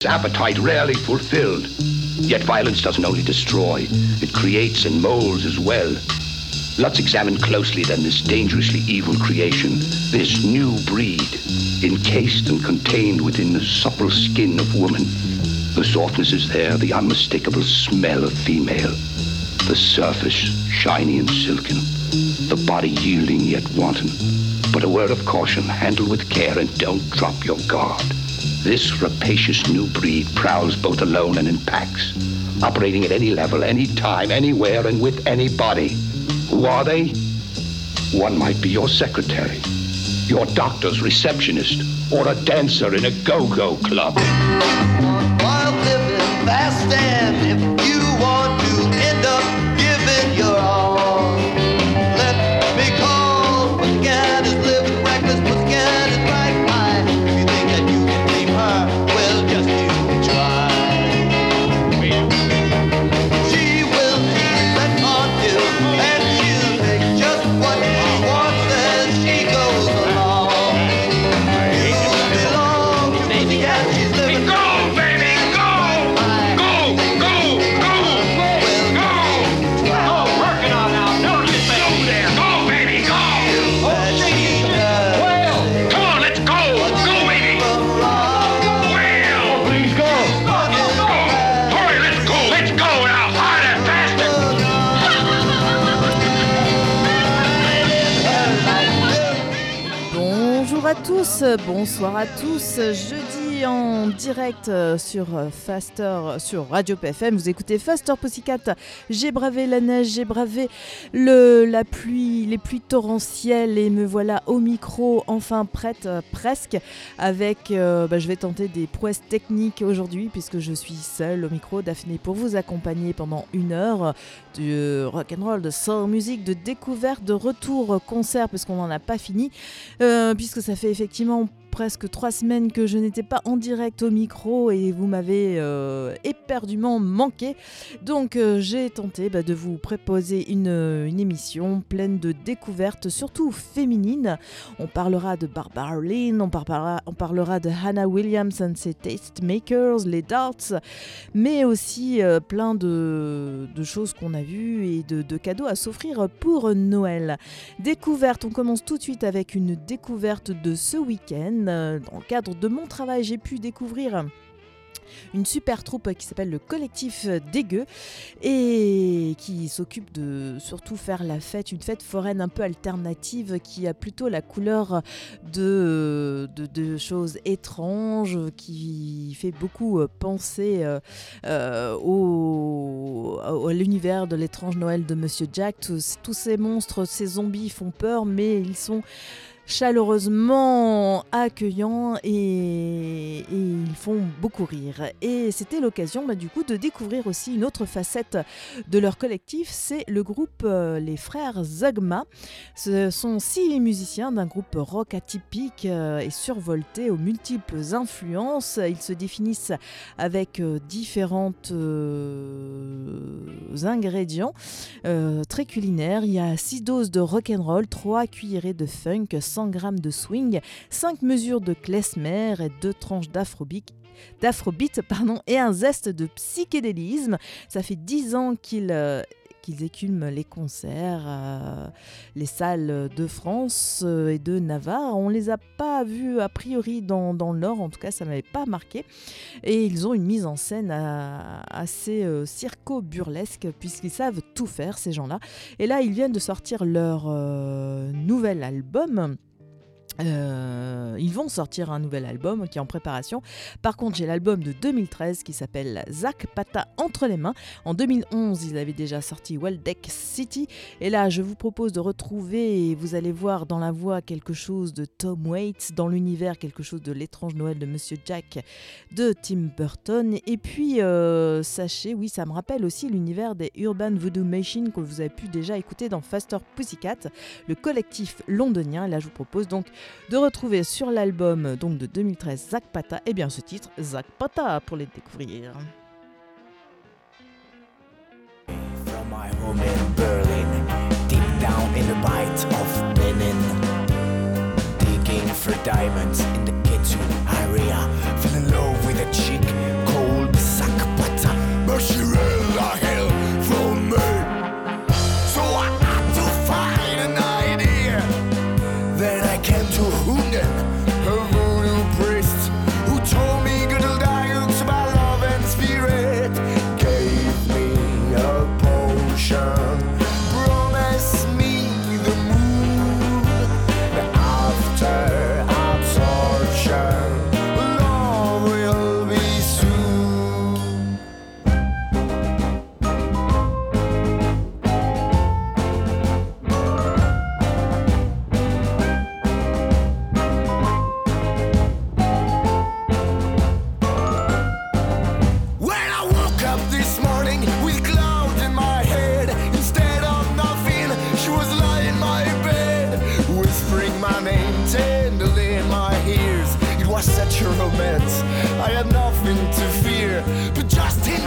Appetite rarely fulfilled. Yet violence doesn't only destroy, it creates and molds as well. Let's examine closely then this dangerously evil creation, this new breed, encased and contained within the supple skin of woman. The softness is there, the unmistakable smell of female. The surface, shiny and silken. The body yielding yet wanton. But a word of caution, handle with care and don't drop your guard. This rapacious new breed prowls both alone and in packs, operating at any level, any time, anywhere, and with anybody. Who are they? One might be your secretary, your doctor's receptionist, or a dancer in a go-go club. While living fast, and if you want to end up giving your all, let me call. Pussycat is living reckless, Pussycat is right by. If you think that you can tame her, well, just you try. She will tease and taunt you, and she'll take just what she wants as she goes along. You belong to Pussycat, she's living. Go, baby, go! Go, go, go! Go! Oh, working on now. Don't you think? Go there! Go, baby, go! Well, Come on, let's go! Go, baby! Well! please go. Go! Hurry, let's go! Let's go now! Harder, faster! Bonjour à tous, bonsoir à tous. Jeudi en direct sur Faster, sur Radio PFM. Vous écoutez Faster Pussycat. J'ai bravé la neige, j'ai bravé la pluie, les pluies torrentielles et me voilà au micro, enfin prête, presque, avec, je vais tenter des prouesses techniques aujourd'hui puisque je suis seule au micro, Daphné, pour vous accompagner pendant 1 heure de rock'n'roll, de soul music, de découverte, de retour concert parce qu'on n'en a pas fini, puisque ça fait effectivement presque 3 semaines que je n'étais pas en direct au micro et vous m'avez éperdument manqué. Donc j'ai tenté de vous proposer une émission pleine de découvertes, surtout féminines. On parlera de Barbara Lynn, on parlera de Hannah Williams and ses Tastemakers, les Darts, mais aussi plein de choses qu'on a vues et de cadeaux à s'offrir pour Noël. Découverte, on commence tout de suite avec une découverte de ce week-end. Dans le cadre de mon travail, j'ai pu découvrir une super troupe qui s'appelle le Collectif Dégueu et qui s'occupe de surtout faire la fête, une fête foraine un peu alternative qui a plutôt la couleur de choses étranges, qui fait beaucoup penser à l'univers de l'étrange Noël de Monsieur Jack. Tous ces monstres, ces zombies font peur, mais ils sont chaleureusement accueillants et ils font beaucoup rire. Et c'était l'occasion du coup de découvrir aussi une autre facette de leur collectif, c'est le groupe les frères Zagma. Ce sont 6 musiciens d'un groupe rock atypique et survolté aux multiples influences. Ils se définissent avec différentes ingrédients très culinaires. Il y a 6 doses de rock'n'roll, 3 cuillerées de funk, 100 grammes de swing, 5 mesures de klezmer et 2 tranches d'afrobeat, et un zeste de psychédélisme. Ça fait 10 ans qu'ils écument les concerts, les salles de France et de Navarre. On ne les a pas vus a priori dans le Nord, en tout cas ça ne m'avait pas marqué. Et ils ont une mise en scène assez circo-burlesque puisqu'ils savent tout faire, ces gens-là. Et là, ils viennent de sortir leur nouvel album. Ils vont sortir un nouvel album qui est en préparation. Par contre, j'ai l'album de 2013 qui s'appelle Zac Pata entre les mains. En 2011, ils avaient déjà sorti Weldeck City. Et là, je vous propose de retrouver, vous allez voir dans la voix quelque chose de Tom Waits, dans l'univers quelque chose de l'étrange Noël de Monsieur Jack de Tim Burton. Et puis, sachez, oui, ça me rappelle aussi l'univers des Urban Voodoo Machine que vous avez pu déjà écouter dans Faster Pussycat, le collectif londonien. Et là, je vous propose donc de retrouver sur l'album donc de 2013 Zac Pata, et bien ce titre Zac Pata pour les découvrir. From my home in Berlin, deep down in the bite of Benin, digging for diamonds in the Getzu area, fell in love with a chick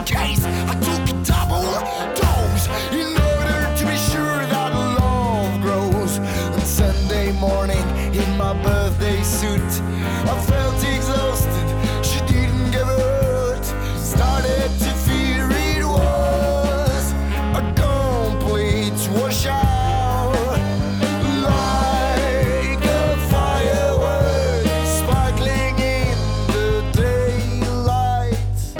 in case I took a double dose in order to be sure that love grows. And Sunday morning in my birthday suit, I felt exhausted, she didn't give a hoot. Started to fear it was a complete washout, like a firework sparkling in the daylight.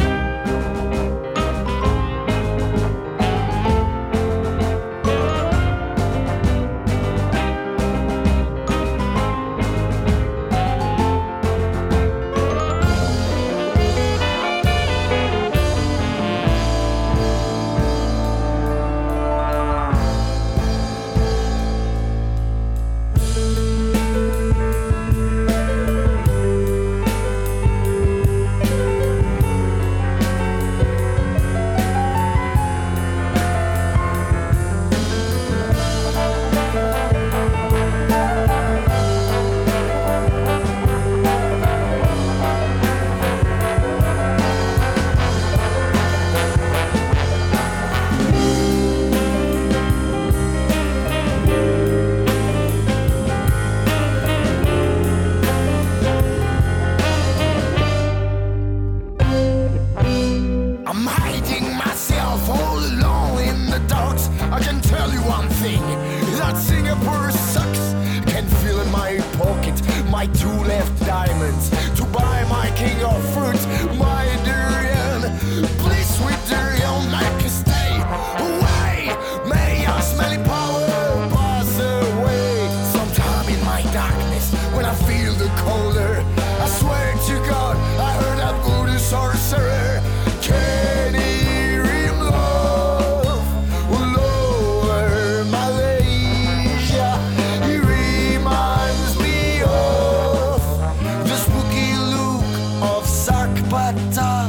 I'm hiding myself all alone in the dark. I can tell you one thing, that Singapore sucks. Can feel in my pocket my two left diamonds to buy my king of fruit, my durian. Please, sweet durian, make a stay away. May our smelly power pass away. Sometime in my darkness, when I feel the colder, I swear to God, I heard that voodoo sorcerer. Can hear him love all over Malaysia. He reminds me of the spooky look of Sakpata.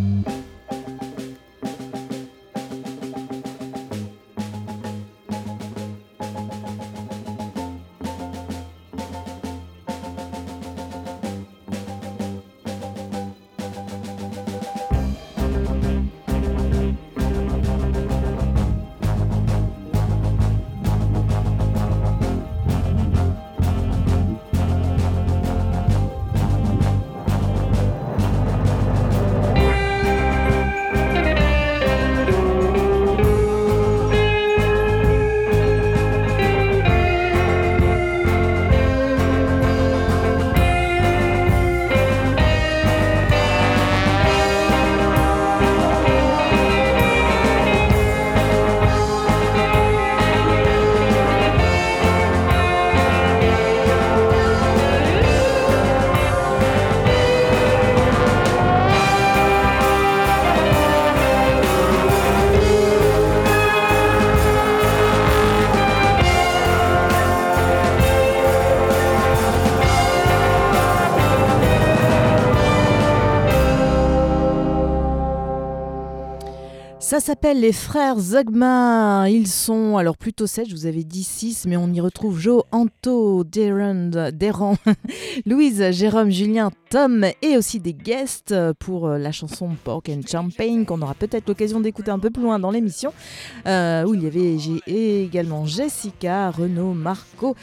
Ça s'appelle les frères Zogma. Ils sont alors plutôt 7, je vous avais dit 6, mais on y retrouve Joe, Anto, Deran, Louise, Jérôme, Julien, Tom et aussi des guests pour la chanson Pork and Champagne qu'on aura peut-être l'occasion d'écouter un peu plus loin dans l'émission, où il y avait également Jessica, Renaud, Marco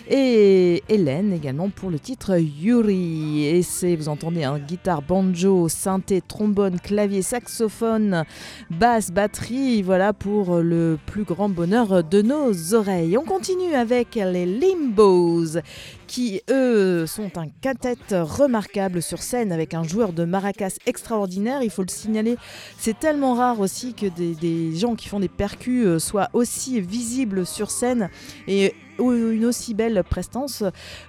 et Hélène également pour le titre Yuri. Et vous entendez un guitare, banjo, synthé, trombone, clavier, saxophone, basse, batterie, voilà pour le plus grand bonheur de nos oreilles. On continue avec les Limbos qui, eux, sont un quintet remarquable sur scène avec un joueur de maracas extraordinaire. Il faut le signaler, c'est tellement rare aussi que des gens qui font des percus soient aussi visibles sur scène et une aussi belle prestance,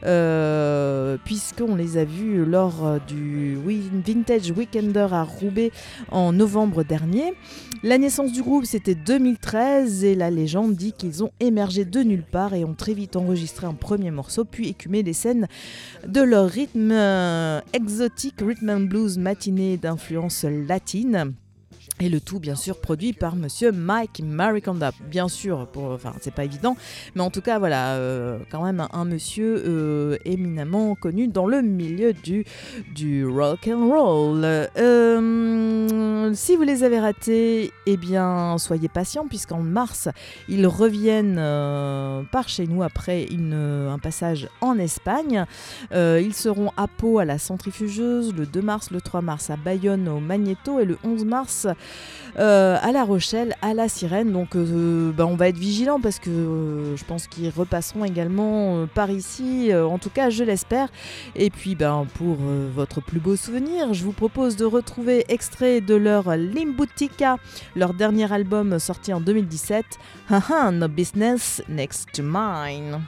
puisqu'on les a vus lors du Vintage Weekender à Roubaix en novembre dernier. La naissance du groupe, c'était 2013 et la légende dit qu'ils ont émergé de nulle part et ont très vite enregistré un premier morceau, puis écumé les scènes de leur rythme exotique, rhythm and blues matiné d'influence latine. Et le tout, bien sûr, produit par monsieur Mike Mariconda. Bien sûr, c'est pas évident, mais en tout cas, voilà, quand même un monsieur éminemment connu dans le milieu du rock and roll. Si vous les avez ratés, eh bien, soyez patients puisqu'en mars, ils reviennent par chez nous après un passage en Espagne. Ils seront à Pau à la Centrifugeuse, le 2 mars, le 3 mars à Bayonne au Magnéto et le 11 mars à La Rochelle à la Sirène. Donc on va être vigilants parce que je pense qu'ils repasseront également par ici, en tout cas je l'espère. Et puis pour votre plus beau souvenir, je vous propose de retrouver extrait de leur Limbutica, leur dernier album sorti en 2017, No Business Next to Mine.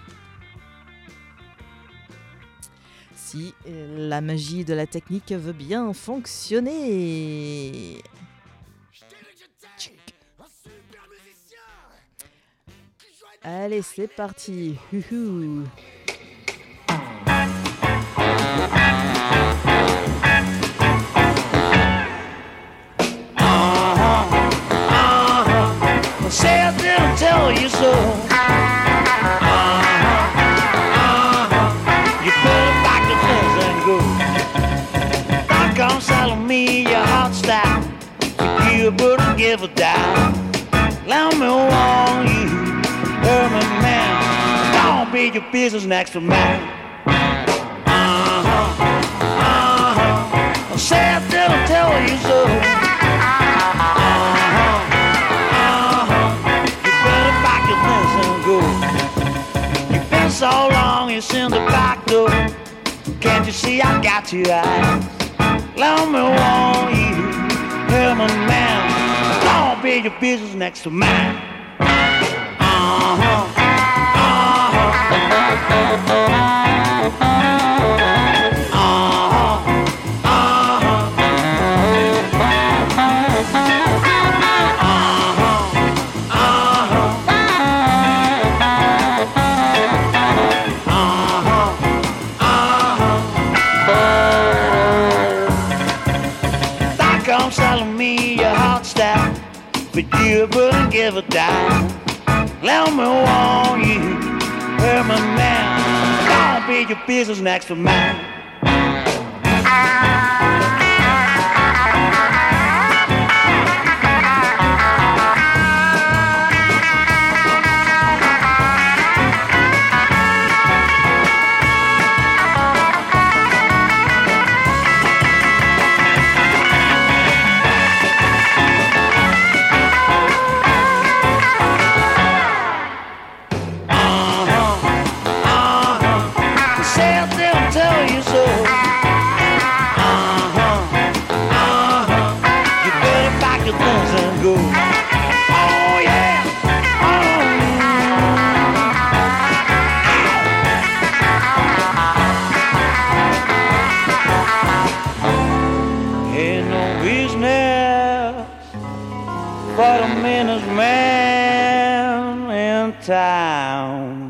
Si la magie de la technique veut bien fonctionner. Allez, c'est parti. Youhou. Say I didn't tell you so. You better pack your things and go. Don't come selling me your hot style. You wouldn't give a damn. Let me warn you, Herman man, don't be your business next to mine. Say I didn't tell you so. You've been so long, it's in the back door. Can't you see I got your eyes? Let me warn you, Herman man, don't be your business next to mine. Selling me your hot stuff, but you wouldn't give a dime. Let me warn you, Herman man, don't be your business next to mine. But a meanest man in town.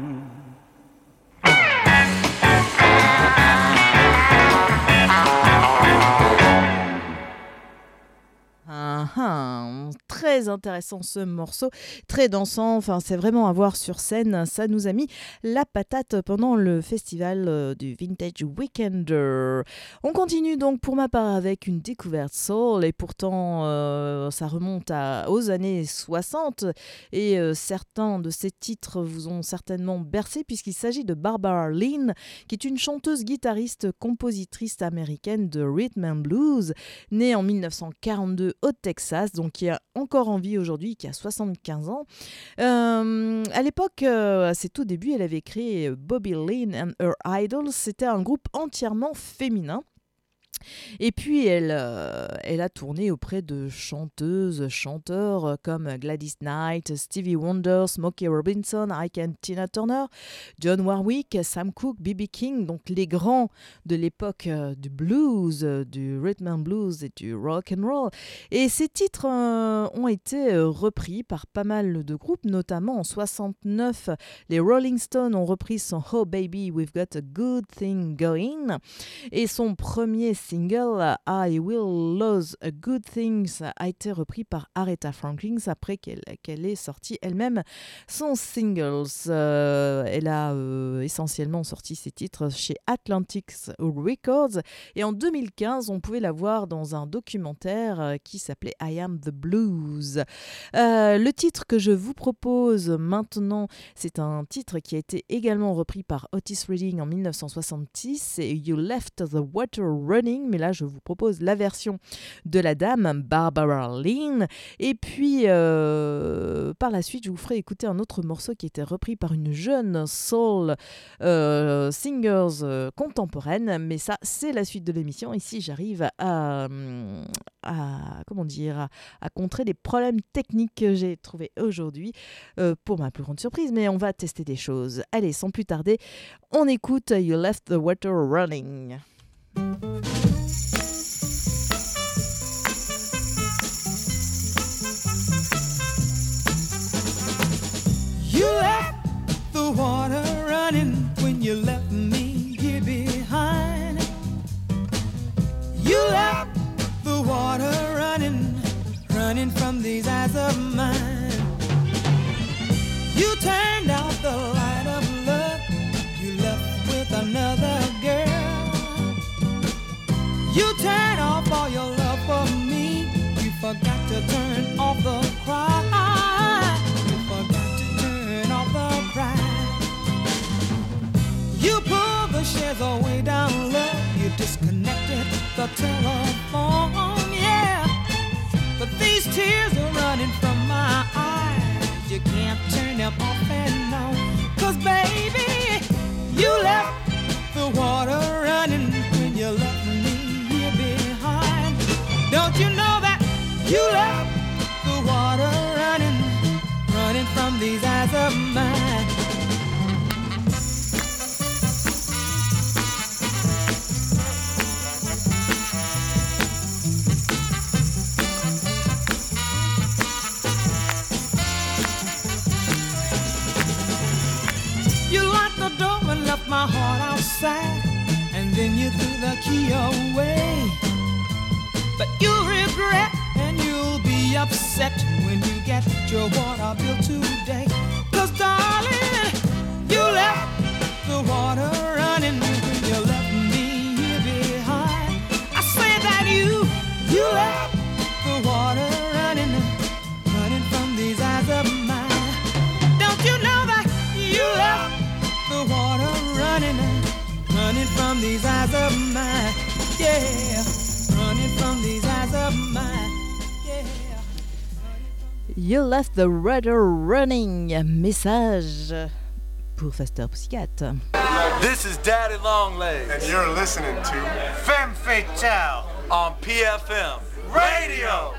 Très intéressant ce morceau, très dansant, enfin c'est vraiment à voir sur scène, ça nous a mis la patate pendant le festival du Vintage Weekender. On continue donc pour ma part avec une découverte soul et pourtant ça remonte aux années 60 et certains de ces titres vous ont certainement bercé puisqu'il s'agit de Barbara Lynn qui est une chanteuse, guitariste, compositrice américaine de rhythm and blues, née en 1942 au Texas, donc qui a encore en vie aujourd'hui, qui a 75 ans. À l'époque, à ses tout débuts, elle avait créé Bobby Lynn and Her Idols. C'était un groupe entièrement féminin. Et puis elle a tourné auprès de chanteuses, chanteurs comme Gladys Knight, Stevie Wonder, Smokey Robinson, Ike and Tina Turner, John Warwick, Sam Cooke, B.B. King, donc les grands de l'époque du blues, du rhythm and blues et du rock and roll. Et ces titres ont été repris par pas mal de groupes, notamment en 69, les Rolling Stones ont repris son Oh Baby, We've Got a Good Thing Going, et son premier single I Will Lose Good Things a été repris par Aretha Franklin après qu'elle ait sorti elle-même son singles. Elle a essentiellement sorti ses titres chez Atlantic Records et en 2015 on pouvait la voir dans un documentaire qui s'appelait I Am the Blues. Le titre que je vous propose maintenant, c'est un titre qui a été également repris par Otis Redding en 1966, c'est You Left the Water Running, mais là je vous propose la version de la dame Barbara Lynn. Et puis par la suite je vous ferai écouter un autre morceau qui était repris par une jeune soul singers contemporaine, mais ça c'est la suite de l'émission. Ici j'arrive à contrer les problèmes techniques que j'ai trouvés aujourd'hui pour ma plus grande surprise, mais on va tester des choses. Allez, sans plus tarder, on écoute You Left the Water Running. You left the water running when you left me here behind. You left the water running from these eyes of mine. You turned out the light of love, you left with another girl. You turned off all your love for me, you forgot to turn off the cry. You forgot to turn off the cry. You pulled the shades away down low, you disconnected the telephone, yeah. But these tears are running from my eyes, you can't turn them off and on. 'Cause baby, you left the water running when you left me here behind. Don't you know that you left the water running from these eyes of mine? Left my heart outside, and then you threw the key away. But you'll regret and you'll be upset when you get your water bill today. 'Cause darling, you left the water running when you left me here behind. I say that you left the water running from these eyes of mine. Don't you know that you left the water running from these eyes of mine, yeah, running from these eyes of mine, yeah. You Left the Water Running, message pour Faster Pussycat. This is Daddy Longlegs, and you're listening to Femme Fatale on PFM Radio.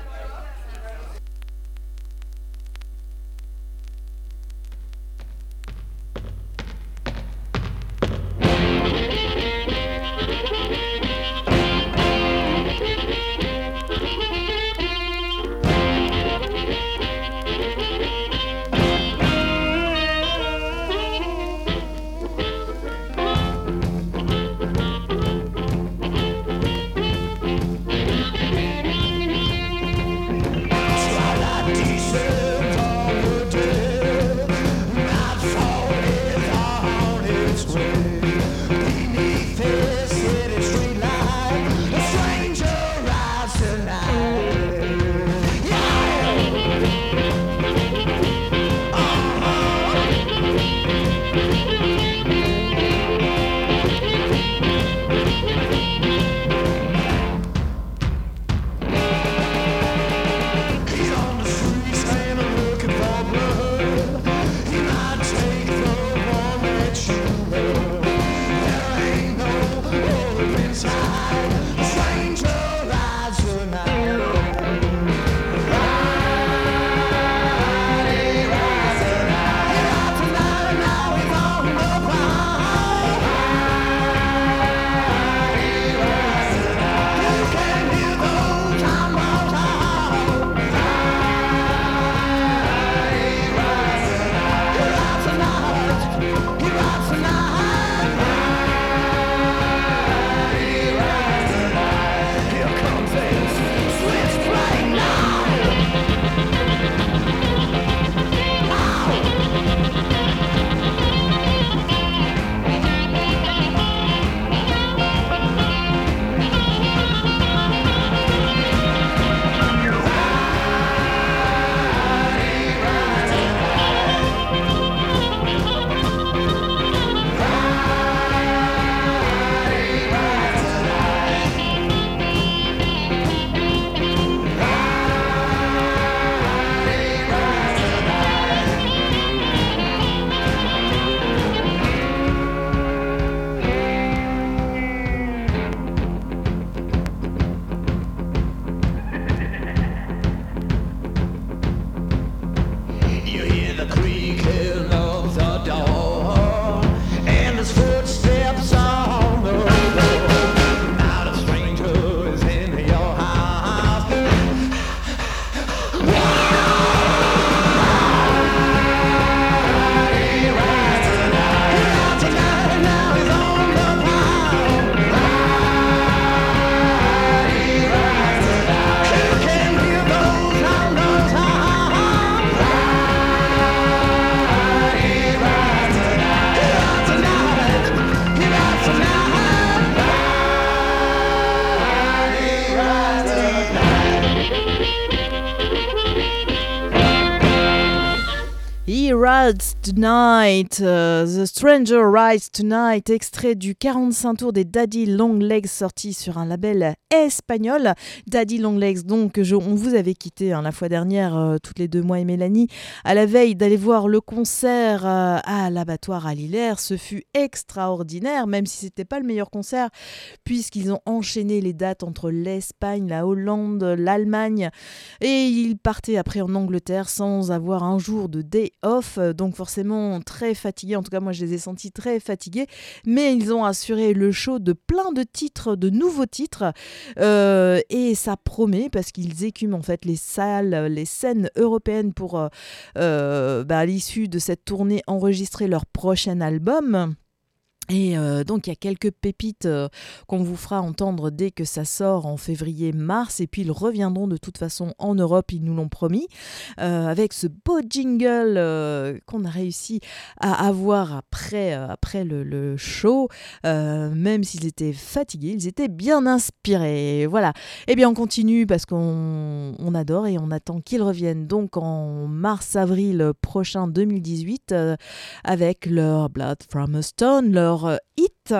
Rides Tonight, The Stranger Rides Tonight, extrait du 45 tours des Daddy Long Legs sorti sur un label espagnol. Daddy Long Legs, donc, on vous avait quitté la fois dernière, toutes les deux, moi et Mélanie, à la veille d'aller voir le concert à l'Abattoir à Lillers. Ce fut extraordinaire, même si c'était pas le meilleur concert, puisqu'ils ont enchaîné les dates entre l'Espagne, la Hollande, l'Allemagne, et ils partaient après en Angleterre sans avoir un jour de day off, donc forcément très fatigués. En tout cas, moi je les ai sentis très fatigués, mais ils ont assuré le show de plein de titres, de nouveaux titres, et ça promet parce qu'ils écument en fait les salles, les scènes européennes pour à l'issue de cette tournée enregistrer leur prochain album. Et donc il y a quelques pépites qu'on vous fera entendre dès que ça sort en février-mars, et puis ils reviendront de toute façon en Europe, ils nous l'ont promis, avec ce beau jingle qu'on a réussi à avoir après le show, même s'ils étaient fatigués, ils étaient bien inspirés. Voilà, et bien on continue parce qu'on adore et on attend qu'ils reviennent donc en mars-avril prochain 2018 avec leur Blood from a Stone, leur hit.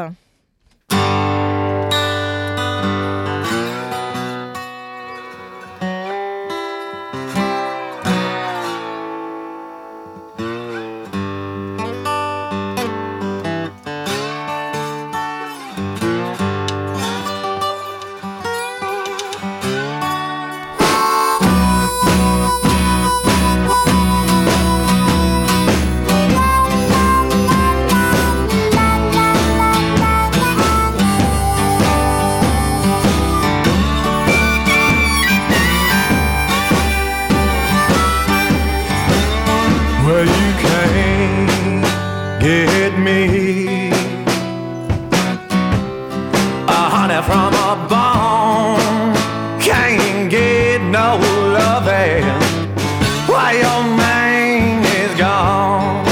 From a bone, can't get no loving while your man is gone.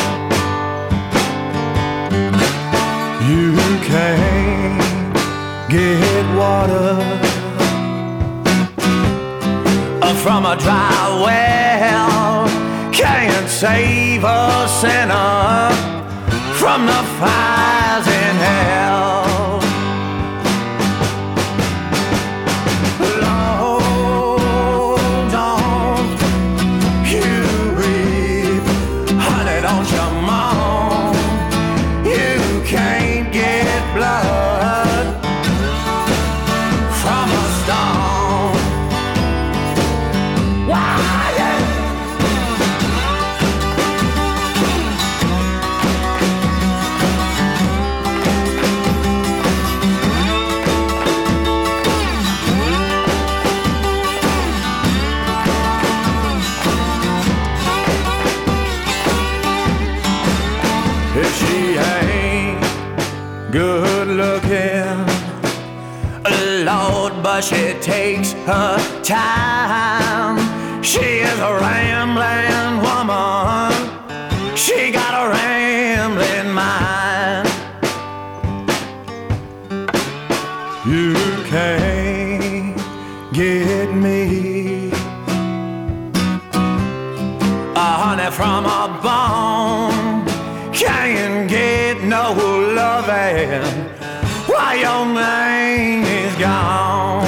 You can't get water from a dry well, can't save a sinner from the fires in hell. But she takes her time. She is a rambling woman. She got a rambling mind. You can't get me a honey from a bone. Can't get no loving while your man is gone.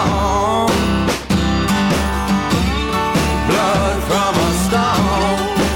Blood from a stone.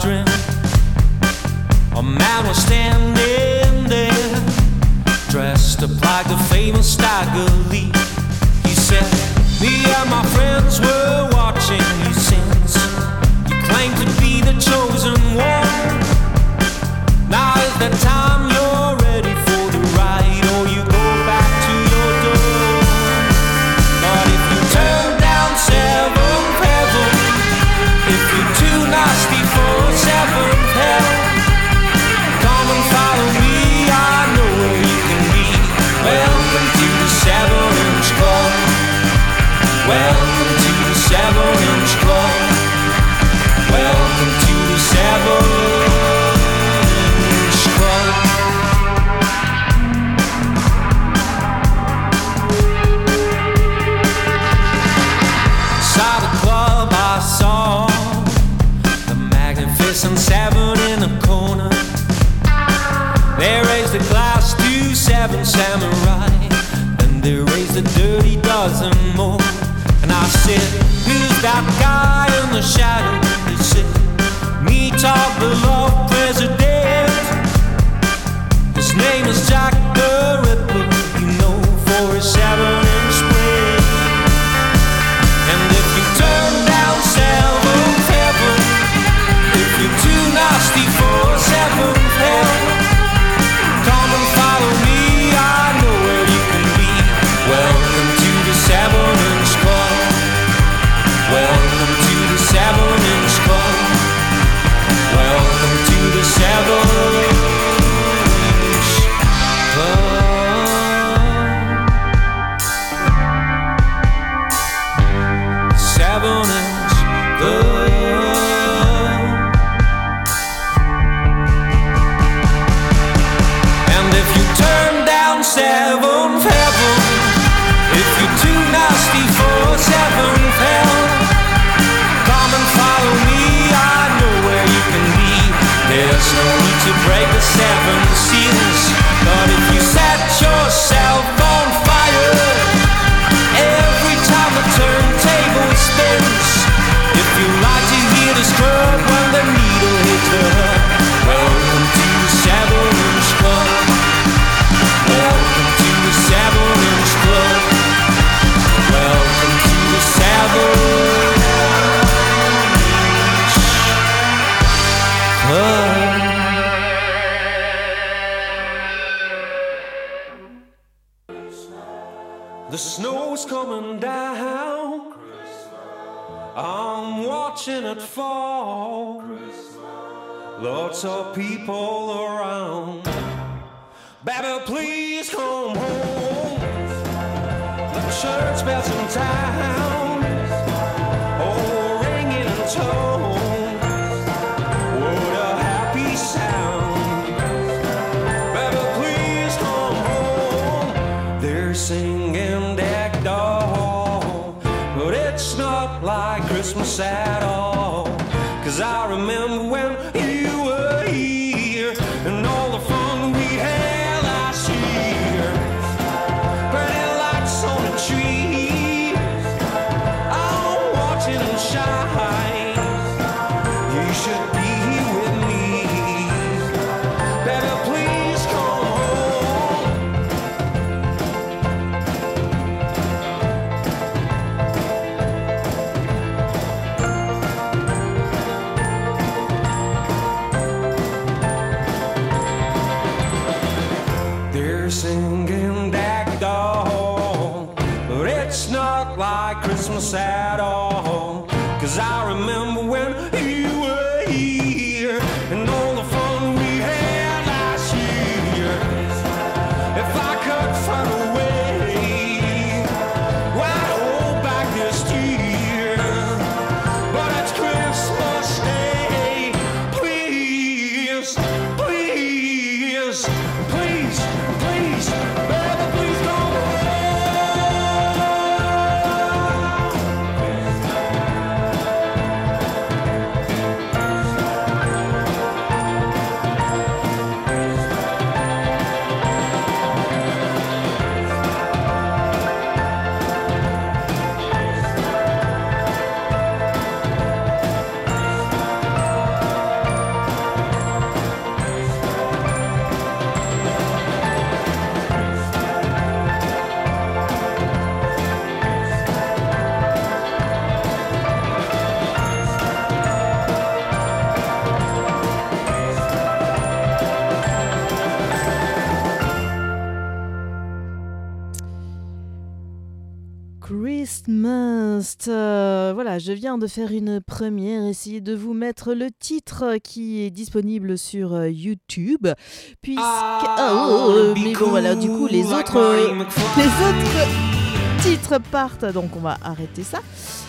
dream. A man was standing there, dressed up like the famous Stagger Lee. He said, me and my friends were watching you since you claim to be the chosen one. Now is the time you're ready for the ride, or you go back to your door. But if you turn down seventh heaven, if you're too nasty for seventh hell, come and follow me, I know where you can be. Welcome to the 7-inch club. Welcome to the 7-inch club. Welcome to the 7-inch club. Inside the club I saw the magnificent 7 in the corner. They raised the glass to 7 samurai, then they raised a dirty dozen more. And I said, who's that guy in the shadow? They said, meet our beloved president. His name is Jack the Ripper, you know, for his 7-inch spray. And if you turn down seventh heaven, if you're too nasty for seventh hell, come and follow me, I know where you can be. Welcome to the 7-inch club. Welcome to the 7-inch club. Welcome to the 7-inch club. 7-inch club. And if you turn down seventh heaven, if you're too nasty for seventh hell, come and follow me, I know where you can be. There's no need to break the 7 seals, but if you set yourself on fire every time the turntable spins, if you like to hear the scrub when the needle hits the hut, welcome to the 7-inch club. Welcome to the 7-inch club. Welcome to the 7-inch club. The snow's coming down, I'm watching it fall. Lots of people around. Baby, please come home. The church bells in town, oh, ringing in tone. What a happy sound. Baby, please come home. They're singing Deck Doll, but it's not like Christmas at all. 'Cause I remember when you were here and all the fun we had last year. Pretty lights on the tree, I'm watching them shine. You should be here with me. Baby, please come home. They're singing Deck Doll, but it's not like Christmas at all. 'Cause I remember when you were here and all the fun we had last year. If I could find a way, why hold back this year? But it's Christmas Day. Please, please, please, please, baby, please come home. Christmas. Voilà, je viens de faire une première, essayer de vous mettre le titre qui est disponible sur YouTube, puisque mais bon voilà, du coup les autres titres partent, donc on va arrêter ça.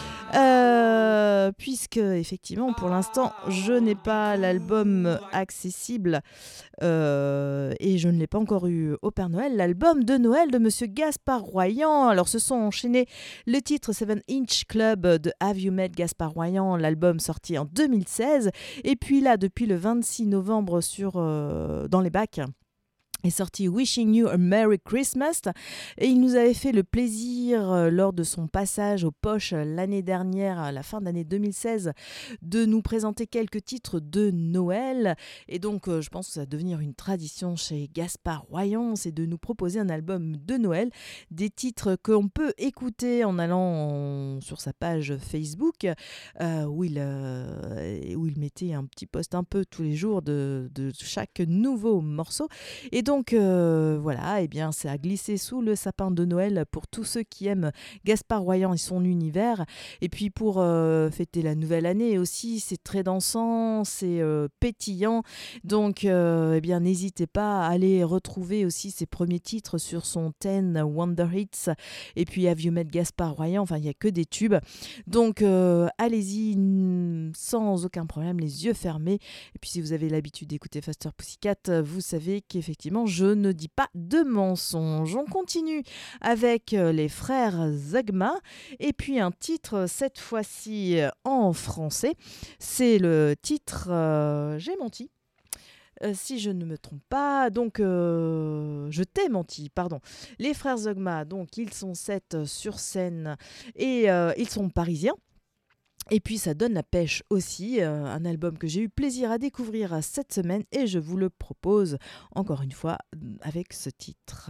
Puisque effectivement pour l'instant je n'ai pas l'album accessible et je ne l'ai pas encore eu au Père Noël, l'album de Noël de Monsieur Gaspard Royan. Alors se sont enchaînés le titre 7-Inch Club de Have You Met Gaspard Royan, l'album sorti en 2016, et puis là depuis le 26 novembre dans les bacs est sorti Wishing You a Merry Christmas, et il nous avait fait le plaisir lors de son passage aux poches l'année dernière, à la fin d'année 2016, de nous présenter quelques titres de Noël. Et donc je pense que ça va devenir une tradition chez Gaspard Royan, c'est de nous proposer un album de Noël, des titres qu'on peut écouter en allant sur sa page Facebook où il mettait un petit post un peu tous les jours de chaque nouveau morceau. Et donc voilà, eh bien, c'est à glisser sous le sapin de Noël pour tous ceux qui aiment Gaspard Royan et son univers. Et puis pour fêter la nouvelle année aussi, c'est très dansant, c'est pétillant. Donc eh bien, n'hésitez pas à aller retrouver aussi ses premiers titres sur son 10 Wonder Hits. Et puis Have You Met Gaspard Royan, enfin il n'y a que des tubes. Donc allez-y sans aucun problème, les yeux fermés. Et puis si vous avez l'habitude d'écouter Faster Pussycat, vous savez qu'effectivement je ne dis pas de mensonges. On continue avec les frères Zagma et puis un titre cette fois-ci en français. C'est le titre J'ai menti. Si je ne me trompe pas, donc je t'ai menti, pardon. Les frères Zagma, donc ils sont 7 sur scène et ils sont parisiens. Et puis ça donne la pêche aussi, un album que j'ai eu plaisir à découvrir cette semaine et je vous le propose encore une fois avec ce titre.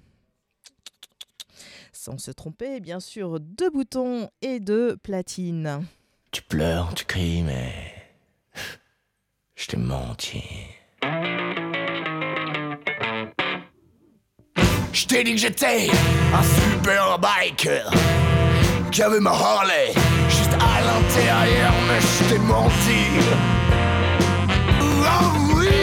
Sans se tromper, bien sûr, 2 boutons et 2 platines. Tu pleures, tu cries, mais je t'ai menti. Je t'ai dit que j'étais un super biker, que j'avais ma Harley juste à l'intérieur, mais je t'ai menti. Oh oui.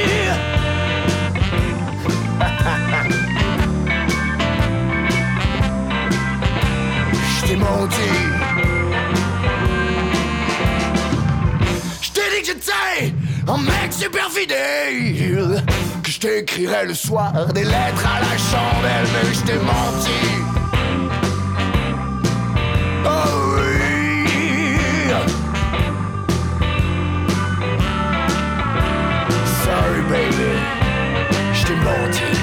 Je t'ai menti. Je t'ai dit que j'étais un mec super fidèle, que je t'écrirais le soir des lettres à la chandelle, mais je t'ai menti. Oh oui. Sorry baby, je t'ai menti.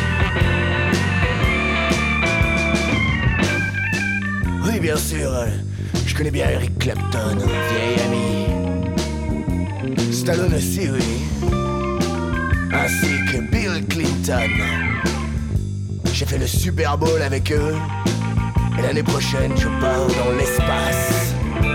Oui bien sûr, je connais bien Eric Clapton, vieil ami. Stallone aussi, oui. Ainsi que Bill Clinton. J'ai fait le Super Bowl avec eux. Et l'année prochaine, je pars dans l'espace.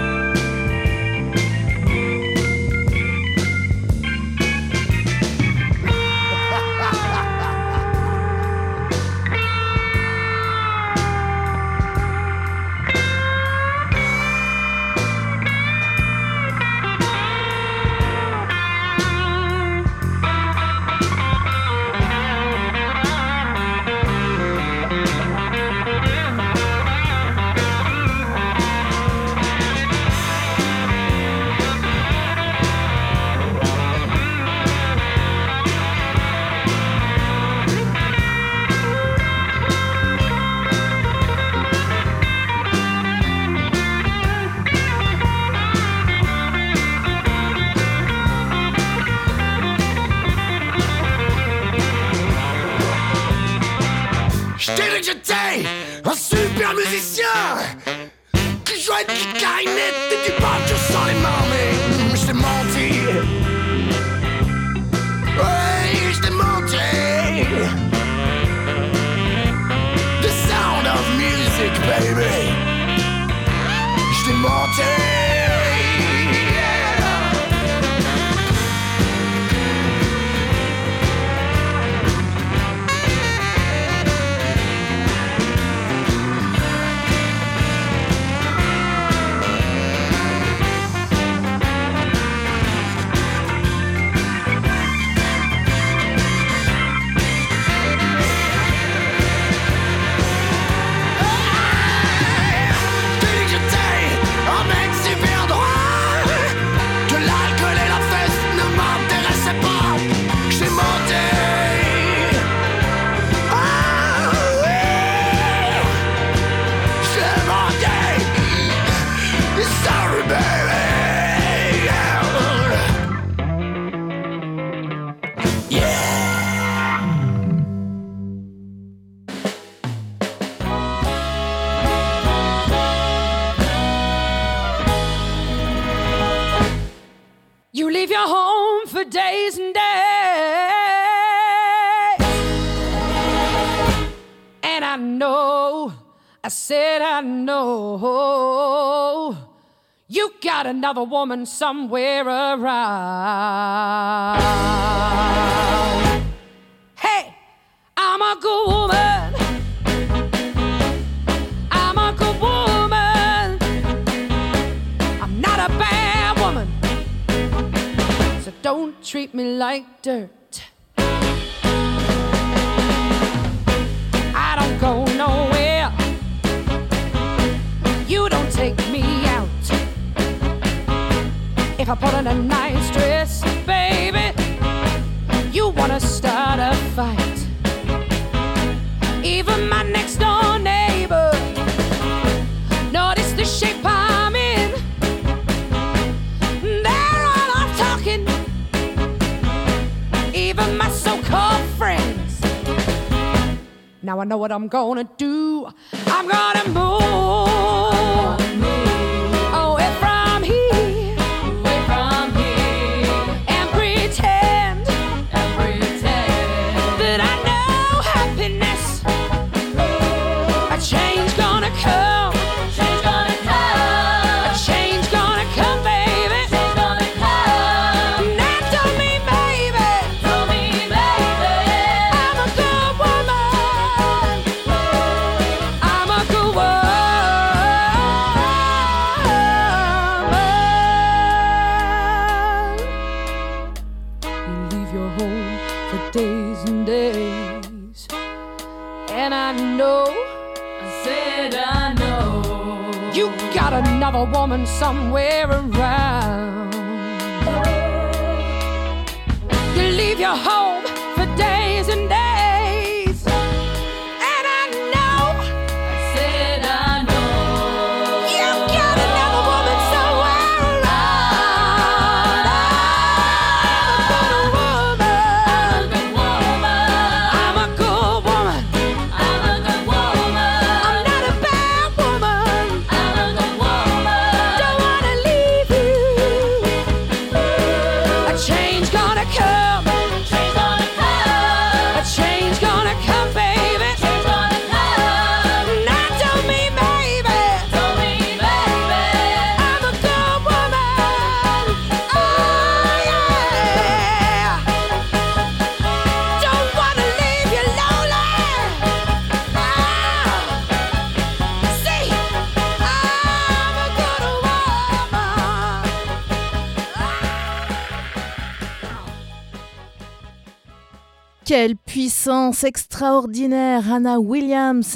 J'étais un super musicien qui jouait de clarinette et du banjo sans les mains, mais je t'ai menti. Oui, je t'ai menti. The sound of music, baby. Je t'ai menti. I said I know you got another woman somewhere around. Hey, I'm a good woman. I'm a good woman. I'm not a bad woman. So don't treat me like dirt. I don't go nowhere. You don't take me out. If I put on a nice dress, baby, you wanna start a fight. Even my next door neighbor noticed the shape I'm in. They're all off talking. Even my so-called friends. Now I know what I'm gonna do. I'm gonna move. Another woman somewhere around. You leave your home for days and days, and I know, I said I know, you got another woman somewhere around. I'm a good woman. I'm a good woman. I'm a good woman. I'm not a bad woman. I'm a good woman. Quelle puissance extraordinaire, Hannah Williams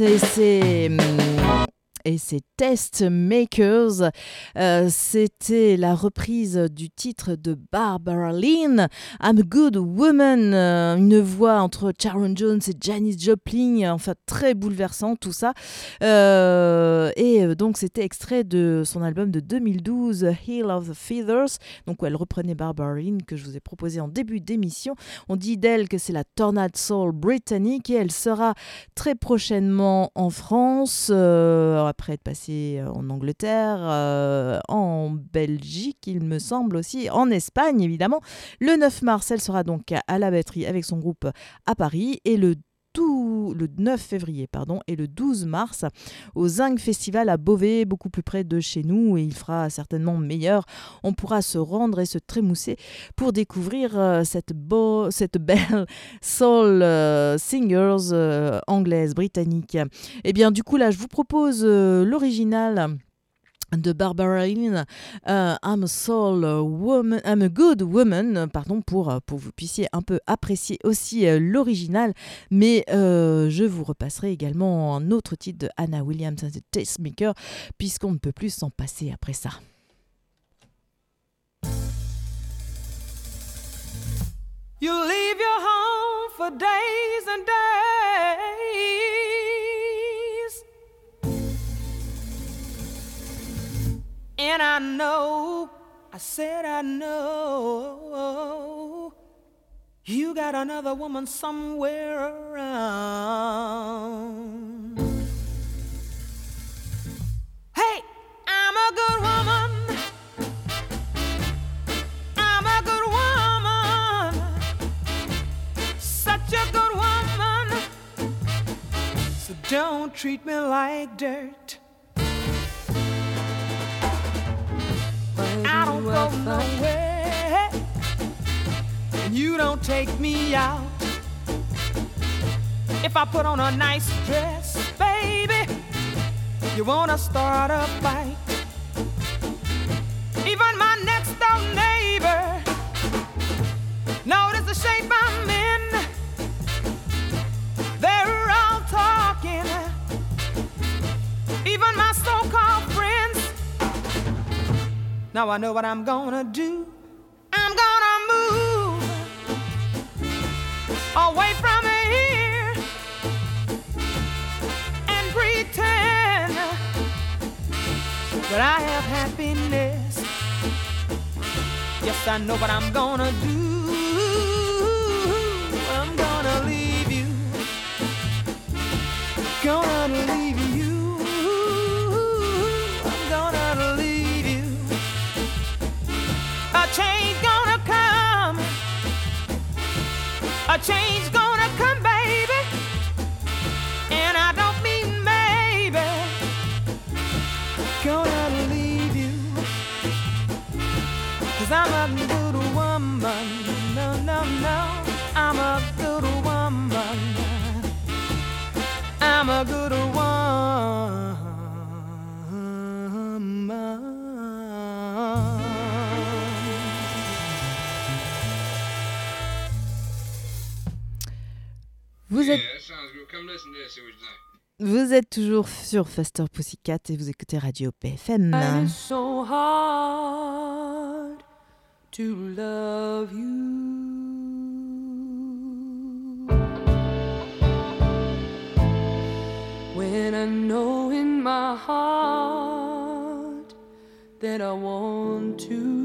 et ses Tastemakers. C'était la reprise du titre de Barbara Lynn, I'm a Good Woman, une voix entre Sharon Jones et Janis Joplin, enfin très bouleversant tout ça. Et donc c'était extrait de son album de 2012, Hill of the Feathers, donc où elle reprenait Barbara Lynn que je vous ai proposé en début d'émission. On dit d'elle que c'est la Tornado Soul britannique et elle sera très prochainement en France, après être passée en Angleterre, en Belgique, il me semble aussi, en Espagne évidemment. Le 9 mars, elle sera donc à la batterie avec son groupe à Paris et le 9 février et le 12 mars au Zinc Festival à Beauvais, beaucoup plus près de chez nous, et il fera certainement meilleur. On pourra se rendre et se trémousser pour découvrir cette belle soul singers anglaise, britannique. Et bien du coup là, je vous propose l'original de Barbara Lynn, I'm a Good Woman, pour que vous puissiez un peu apprécier aussi l'original, mais je vous repasserai également un autre titre de Hannah Williams and the Tastemaker, puisqu'on ne peut plus s'en passer après ça. You leave your home for days and days, and I know, I said I know, you got another woman somewhere around. Hey, I'm a good woman. I'm a good woman. Such a good woman. So Don't treat me like dirt. I don't go nowhere, and you don't take me out. If I put on a nice dress, baby, you wanna start a fight. Even my next door neighbor notice the shape I'm in. They're all talking. Even my so-called friends. Now I know what I'm gonna do. I'm gonna move away from here and pretend that I have happiness. Yes, I know what I'm gonna do. I'm gonna leave you. Gonna leave you. I'm gonna leave you. A change gonna come. A change gonna come, baby. And I don't mean maybe. Gonna leave you. 'Cause I'm a good woman. No, no, no. I'm a good woman. I'm a good woman. Vous êtes toujours sur Faster Pussycat et vous écoutez Radio PFM. And it's so hard to love you. When I know in my heart that I want to.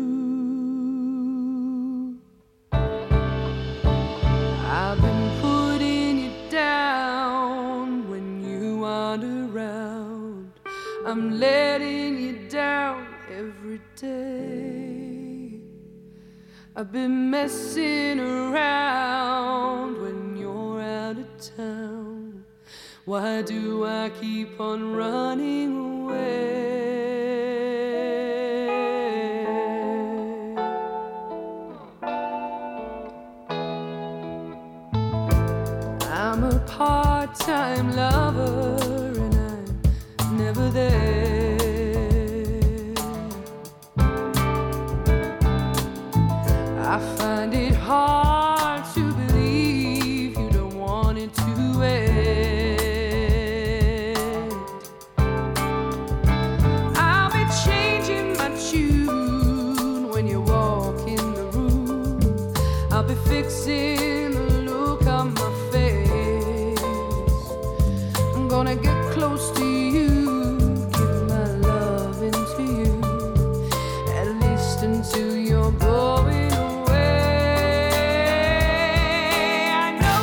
I've been putting you down when you aren't around. I'm letting you down every day. I've been messing around when you're out of town. Why do I keep on running away? I'm a part-time lover and I'm never there. I find it hard to believe you don't want it to end. I'll be changing my tune when you walk in the room. I'll be fixing the look on my face. I'm gonna get close to you, give my love into you, at least until you're going away. I know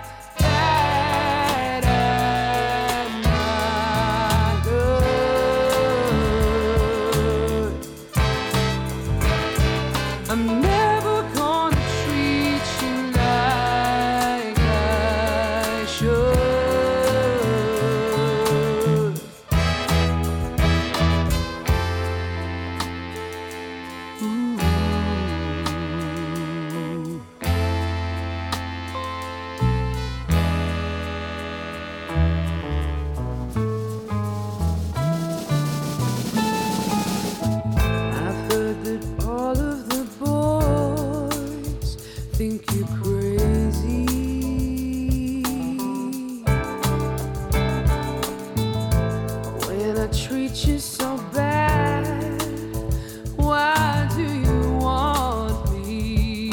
that I'm not good. I'm never gonna treat you like I should. Ooh. I've heard that all of the boys think you're crazy. When I treat you so bad, why do you want me?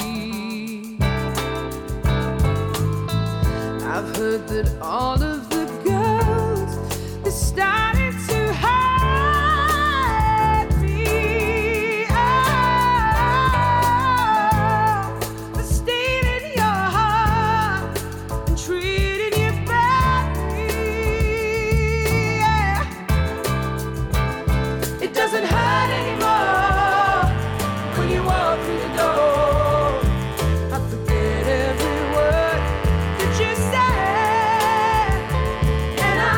I've heard that all of the girls are starting to hide me. Oh, they're stealing your heart and treating you badly. Yeah. It doesn't hurt anymore when you walk through the door. I forget every word that you said, and I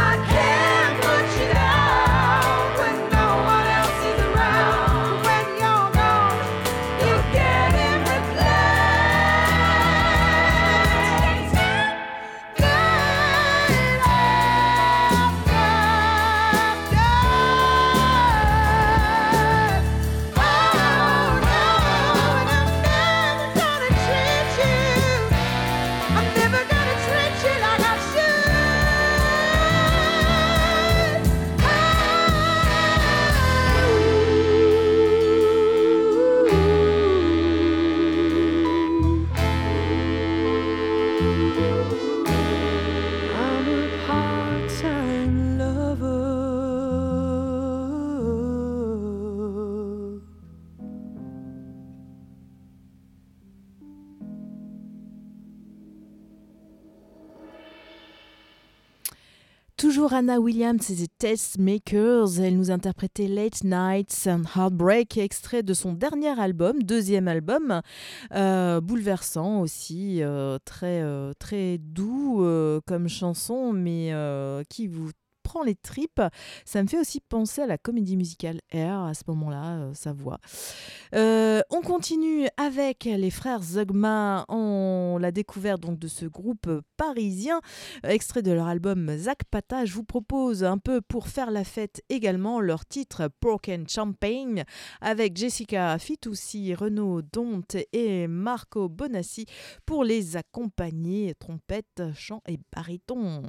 toujours Anna Williams et The Tastemakers. Elle nous interprétait Late Nights and Heartbreak, extrait de son dernier album, deuxième album, bouleversant aussi, très doux comme chanson, mais qui vous prend les tripes. Ça me fait aussi penser à la comédie musicale Air à ce moment-là, sa voix. On continue avec les frères Zogma. On l'a découvert donc de ce groupe parisien, extrait de leur album Zach Pata. Je vous propose un peu pour faire la fête également leur titre Broken Champagne avec Jessica Fitoussi, Renaud Dont et Marco Bonassi pour les accompagner, trompette, chant et baryton.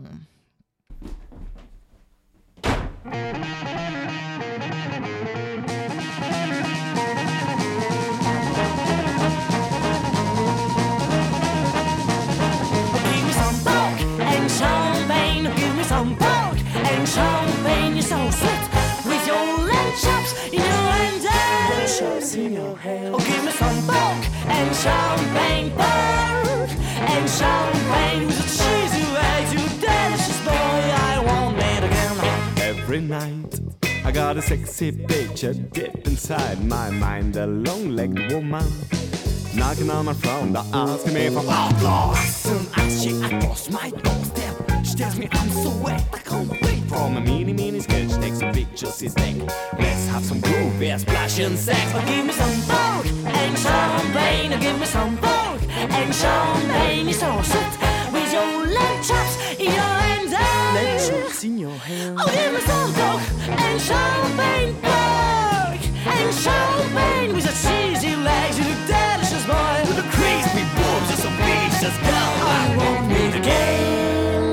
Champagne, give me some pork and champagne. You're so sweet with your lamb chops in your hand. Lamb chops in your hand. Oh, give me some pork and champagne, pork and champagne with a cheesy legs. You delicious boy, I want it again. Every night I got a sexy picture deep inside my mind. A long-legged woman knocking on my front door, asking me for outlaw. As soon as she across my doorstep, she tells me I'm so wet, I can't wait. From a mini sketch, takes a picture, she's like, let's have some groovy splashing sex. Oh, give me some pork and champagne. Oh, give me some pork and champagne. You're so sweet with your lamb chops in your hand. Lamb chops in your hand. Oh, give me some pork and champagne, pork and champagne with a cheesy legs. You look delicious, boy. With the crispy boobs, you're so vicious, girl. I won't meet again.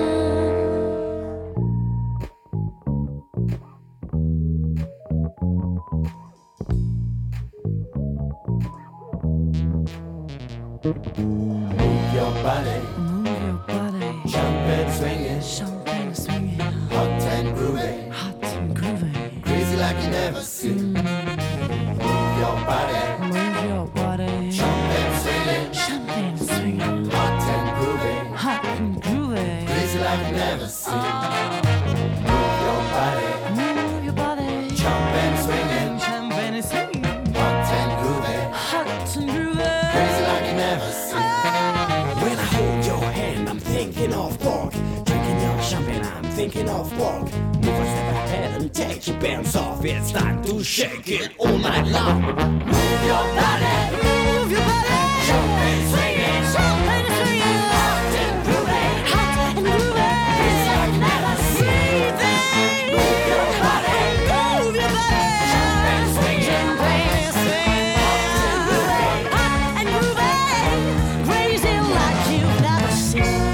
Move your body, champagne swinging, hot and groovy, crazy like you never seen. Move your body, champagne swinging, hot and groovy, crazy like you never seen. Move your body, champagne swinging, hot and groovy, crazy like you never seen. When I hold your hand, I'm thinking of pork. Drinking your champagne, I'm thinking of pork. Move a step ahead and take your pants off. It's time to shake it all night long. Move your body, champagne swinging, hot and groovy, crazy like you never seen. Move your body, champagne swinging, Hot and groovy, crazy like you've never seen.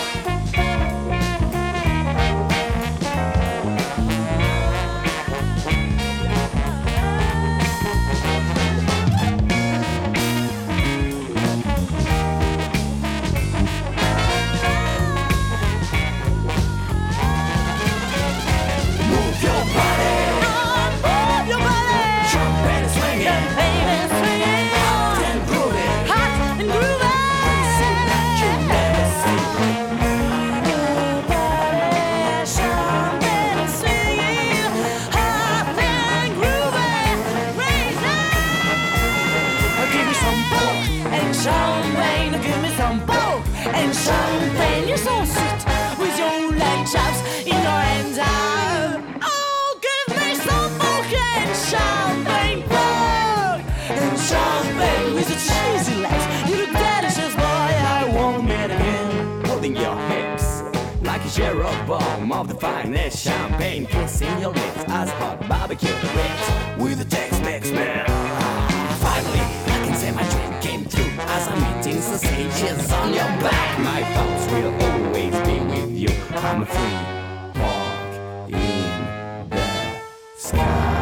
Champagne, you're so sweet with your lamb chops in your hands. Oh, give me some pork and champagne, pork and champagne with the cheesy legs. You look delicious, boy. I won't meet again. Holding your hips like a Jeroboam of the finest champagne, kissing your lips as hot barbecue ribs with a Tex-Mex smell. Finally, I can say my dream came true as I'm eating sausages on your back. My thoughts will always be with you. I'm a free walk in the sky.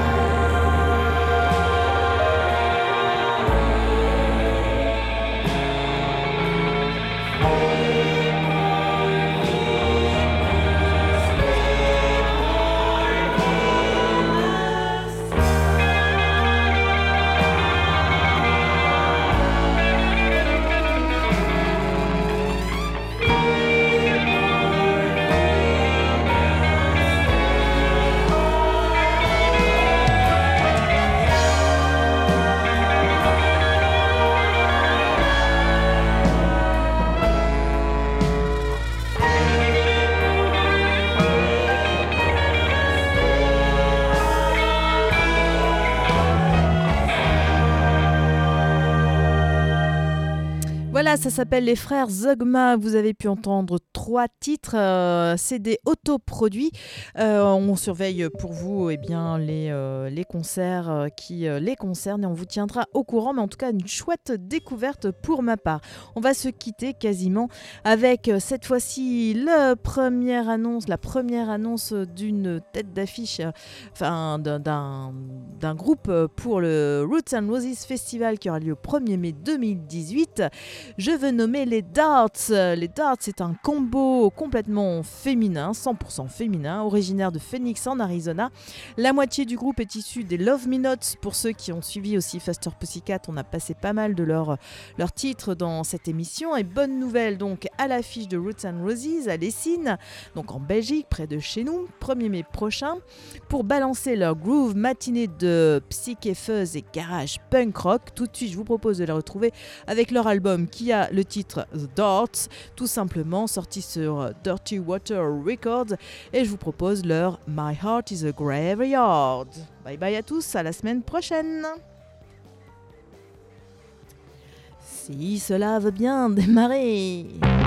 Voilà, ça s'appelle les frères Zogma. Vous avez pu entendre 3 titres. C'est des autoproduits. On surveille pour vous les concerts qui les concernent et on vous tiendra au courant. Mais en tout cas, une chouette découverte pour ma part. On va se quitter quasiment avec cette fois-ci la première annonce d'une tête d'affiche, d'un groupe pour le Roots and Roses Festival qui aura lieu au 1er mai 2018. Je veux nommer les Darts. Les Darts, c'est un combo complètement féminin, 100% féminin, originaire de Phoenix en Arizona. La moitié du groupe est issue des Love Me Nots. Pour ceux qui ont suivi aussi Faster Pussycat, on a passé pas mal de leurs titres dans cette émission. Et bonne nouvelle donc à l'affiche de Roots and Roses à Lessines, donc en Belgique, près de chez nous, 1er mai prochain, pour balancer leur groove matinée de psyché fuzz et garage punk rock. Tout de suite, je vous propose de les retrouver avec leur album qui a le titre The Darts, tout simplement sorti sur Dirty Water Records, et je vous propose leur My Heart is a Graveyard. Bye bye à tous, à la semaine prochaine. Si cela veut bien démarrer.